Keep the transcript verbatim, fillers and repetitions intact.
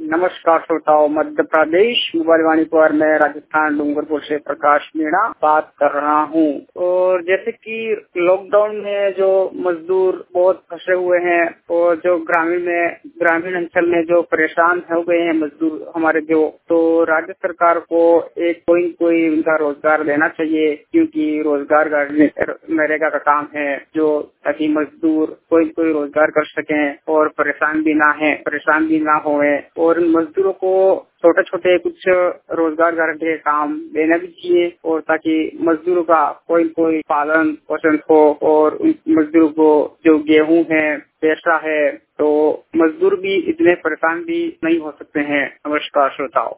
नमस्कार श्रोताओ, मध्य प्रदेश मोबाइल वाणी पर मैं राजस्थान डूंगरपुर से प्रकाश मीणा बात कर रहा हूँ। और जैसे कि लॉकडाउन में जो मजदूर बहुत फंसे हुए हैं और जो ग्रामीण में ग्रामीण अंचल में जो परेशान हो गए हैं मजदूर हमारे जो, तो राज्य सरकार को एक कोई कोई उनका रोजगार देना चाहिए, क्योंकि रोजगार नरेगा का काम है जो ताकि मजदूर कोई कोई रोजगार कर सकें और परेशान भी ना है परेशान भी ना होए। और मजदूरों को छोटे छोटे कुछ रोजगार गारंटी के काम देना भी चाहिए, और ताकि मजदूरों का कोई कोई पालन पोषण हो। और मजदूरों को जो गेहूं है, पैसा है, तो मजदूर भी इतने परेशान भी नहीं हो सकते हैं। नमस्कार श्रोताओ।